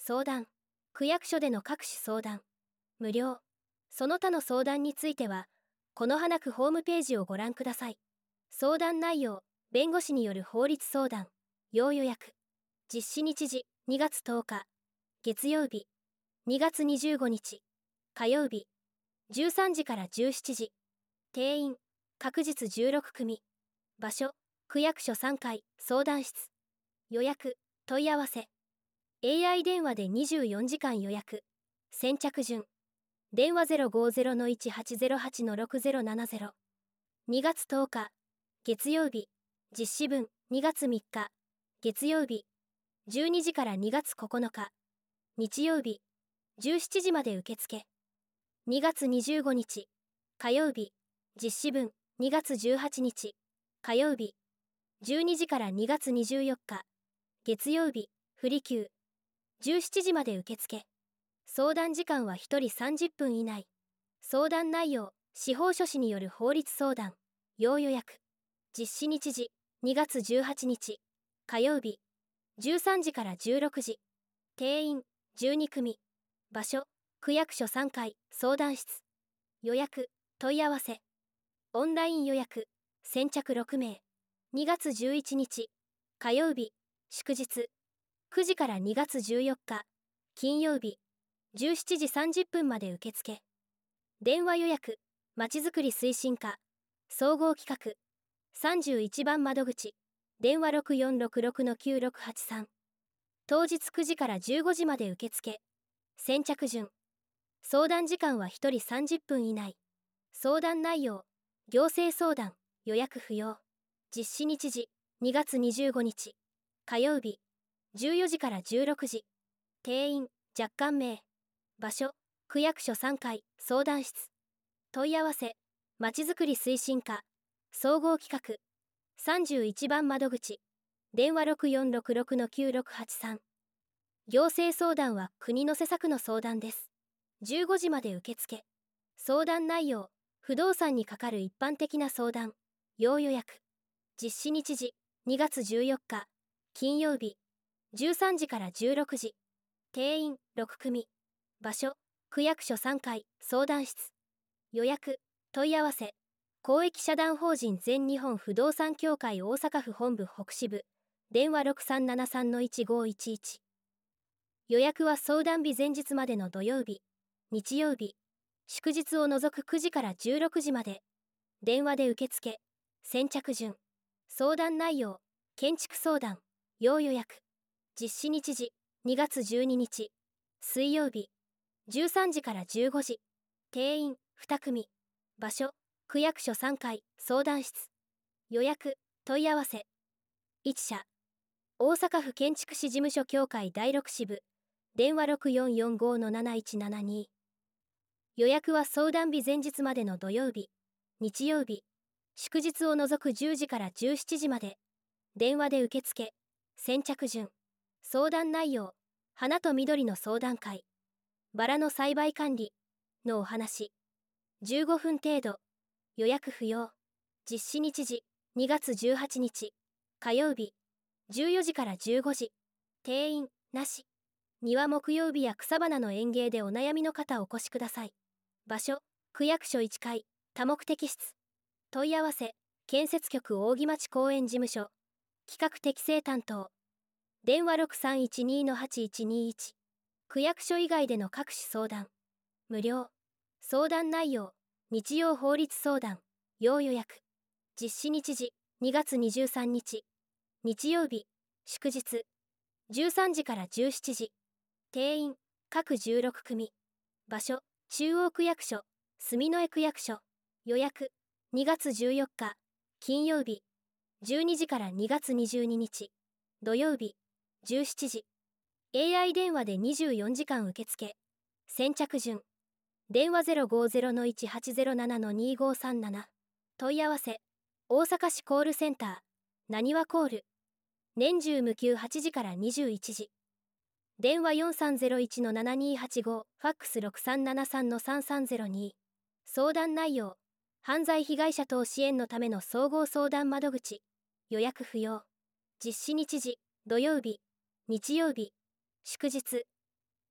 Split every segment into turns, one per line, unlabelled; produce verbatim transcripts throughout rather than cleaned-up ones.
相談、区役所での各種相談、無料。その他の相談については、この花区ホームページをご覧ください。相談内容、弁護士による法律相談、要予約。実施日時、にがつとおか、月曜日。にがつにじゅうごにち、火曜日。じゅうさんじからじゅうしちじ。定員、各日じゅうろくくみ。場所、区役所さんかい、相談室。予約、問い合わせ。エーアイ 電話でにじゅうよじかん予約。先着順。電話 ゼロごゼロのいちはちゼロはちのろくゼロななゼロ。にがつとおか、月曜日。実施分、にがつみっか、月曜日。じゅうにじからにがつここのか、日曜日。じゅうしちじまで受付。にがつにじゅうごにち、火曜日。実施分、にがつじゅうはちにち、火曜日。じゅうにじからにがつにじゅうよっか、月曜日。不利休。じゅうしちじまで受付。相談時間はひとりさんじゅっぷん以内。相談内容、司法書士による法律相談、要予約。実施日時、にがつじゅうはちにち、火曜日。じゅうさんじからじゅうろくじ。定員、じゅうにくみ。場所、区役所さんかい、相談室。予約、問い合わせ。オンライン予約、先着ろくめい。にがつじゅういちにち、火曜日、祝日。くじからにがつじゅうよっか、金曜日。じゅうしちじさんじゅっぷんまで受付。電話予約、まちづくり推進課、総合企画。さんじゅういちばん窓口、電話 ろくよんろくろくのきゅうろくはちさん。当日くじからじゅうごじまで受付。先着順。相談時間はひとりさんじゅっぷん以内。相談内容、行政相談、予約不要。実施日時、にがつにじゅうごにち、火曜日。じゅうよじからじゅうろくじ。定員、若干名。場所、区役所さんかい、相談室。問い合わせ、まちづくり推進課、総合企画。さんじゅういちばん窓口、電話 ろくよんろくろくのきゅうろくはちさん。行政相談は国の施策の相談です。じゅうごじまで受付。相談内容、不動産に係る一般的な相談、要予約。実施日時、にがつじゅうよっか、金曜日。じゅうさんじからじゅうろくじ。定員、ろくくみ。場所、区役所さんかい、相談室。予約、問い合わせ。公益社団法人全日本不動産協会大阪府本部北支部。電話 ろくさんななさんのいちごいちいち。予約は相談日前日までの土曜日、日曜日、祝日を除くくじからじゅうろくじまで。電話で受付。先着順。相談内容、建築相談、要予約。実施日時、にがつじゅうににち、水曜日。じゅうさんじからじゅうごじ。定員、にくみ。場所、区役所さんかい、相談室。予約、問い合わせ。いち社。大阪府建築士事務所協会だいろく支部。電話 ろくよんよんごのなないちななに。予約は相談日前日までの土曜日、日曜日、祝日を除くじゅうじからじゅうしちじまで。電話で受付。先着順。相談内容、花と緑の相談会。バラの栽培管理のお話。じゅうごふん程度。予約不要。実施日時、にがつじゅうはちにち、火曜日。じゅうよじからじゅうごじ。定員、なし。庭木曜日や草花の園芸でお悩みの方お越しください。場所、区役所いっかい、多目的室。問い合わせ、建設局扇町公園事務所。企画適正担当。電話 ろくさんいちにのはちいちにいち。区役所以外での各種相談。無料。相談内容、日曜法律相談、要予約。実施日時、にがつにじゅうさんにち。日曜日、祝日。じゅうさんじからじゅうしちじ。定員、各じゅうろくくみ。場所、中央区役所、住之江区役所。予約、にがつじゅうよっか、金曜日。じゅうにじからにがつにじゅうににち、土曜日。じゅうしちじ。エーアイ 電話でにじゅうよじかん受付。先着順。電話 ゼロごゼロのいちはちゼロななのにごさんなな。問い合わせ、大阪市コールセンター、なにわコール。年中無休はちじからにじゅういちじ。電話 よんさんゼロいちのななにはちご、ファックス ろくさんななさんのさんさんゼロに。相談内容、犯罪被害者等支援のための総合相談窓口。予約不要。実施日時、土曜日、日曜日、祝日。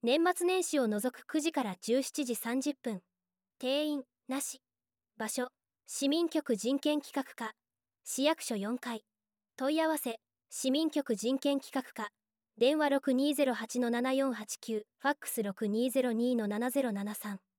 年末年始を除くくじからじゅうしちじさんじゅっぷん。定員なし。場所市民局人権企画課、市役所よんかい。問い合わせ市民局人権企画課、電話 ろくにーぜろはちのななよんはちきゅう、ファックス ろくにーぜろにのななぜろななさん。